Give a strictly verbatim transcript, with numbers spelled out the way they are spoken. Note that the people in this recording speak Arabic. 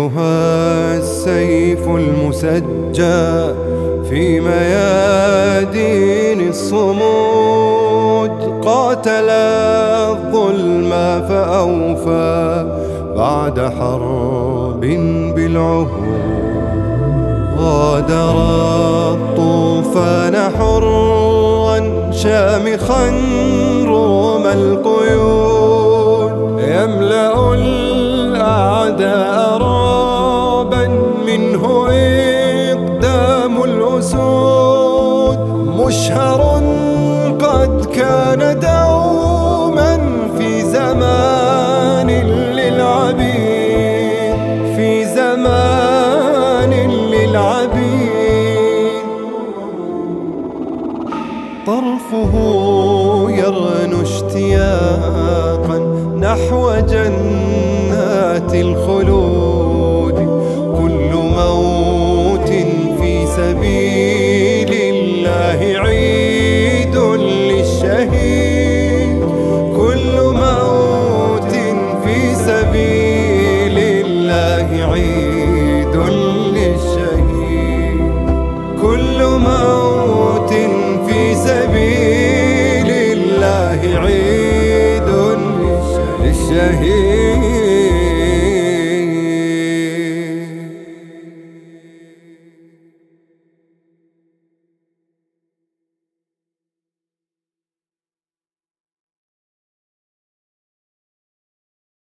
مثلها السيف المسجى في ميادين الصمود، قاتل الظلم فأوفى بعد حرب بالعهود. غادر الطوفان حرا شامخا روم القيود، يملأ الأعداء رعبا منه إقدام الأسود. مشهر قد كان دوما في زمان للعبيد، في زمان للعبيد. طرفه يرنو اشتياقا نحو جنات الخلود،